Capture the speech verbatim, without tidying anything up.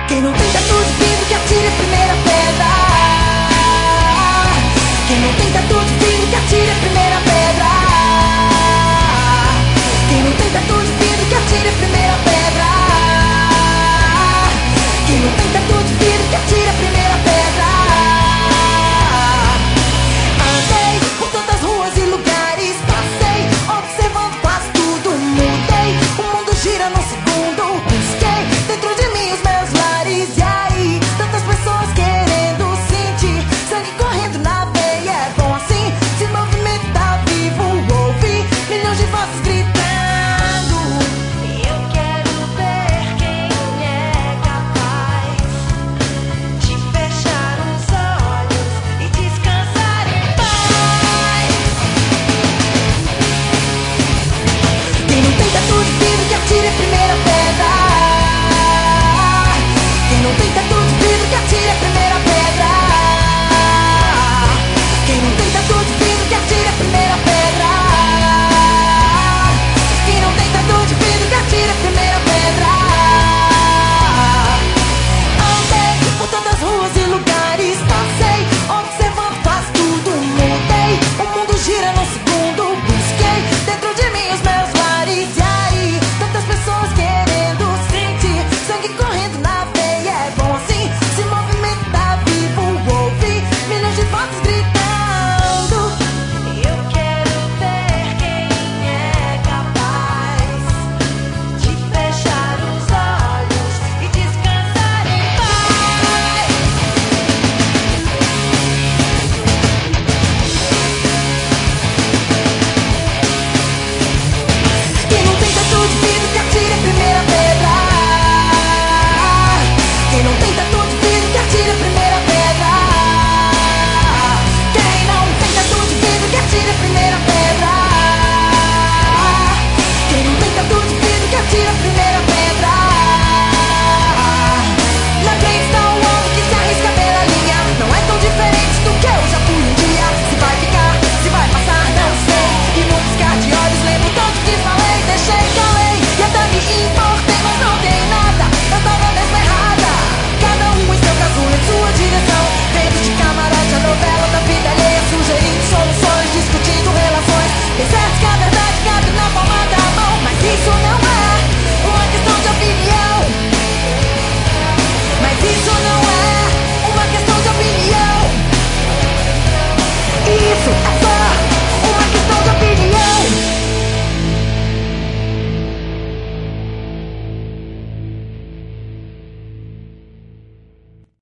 Quem não tem tatu de vidro que atire a primeira pedra. Quem não tem tatu de vidro que atire a primeira pedra. Quem não tem tatu de vidro que atire a primeira pedra. Quem não tem tatu de vidro que atire a primeira pedra. Andei por tantas ruas e lugares, passei observando quase tudo, mudei, o mundo gira num segundo, busquei dentro de mim os meus lares. E aí, tantas pessoas querendo sentir sangue correndo na veia. É bom assim, se movimentar vivo, ouvir milhões de vozes gritando. Eu quero ver quem é capaz de fechar os olhos e descansar em paz. Quem não tem tatu de vidro que atire a primeira pedra. Quem não tem tatu de vidro que atire a primeira pedra. Quem não tem tatu de vidro que atire a primeira pedra. Quem não tem tatu de vidro que atire a primeira pedra. Andei por tantas ruas e lugares, passei observando quase tudo, mudei, o mundo gira num segundo, busquei dentro de mim os meus lares. E aí, tantas pessoas querendo sentir sangue correndo na veia. É bom assim, se movimentar vivo, ouvir milhões de vozes gritando. Eu quero ver quem é capaz de fechar os olhos e descansar em paz. Quem não tem tatu de vidro que atire a primeira pedra. Quem não tem tatu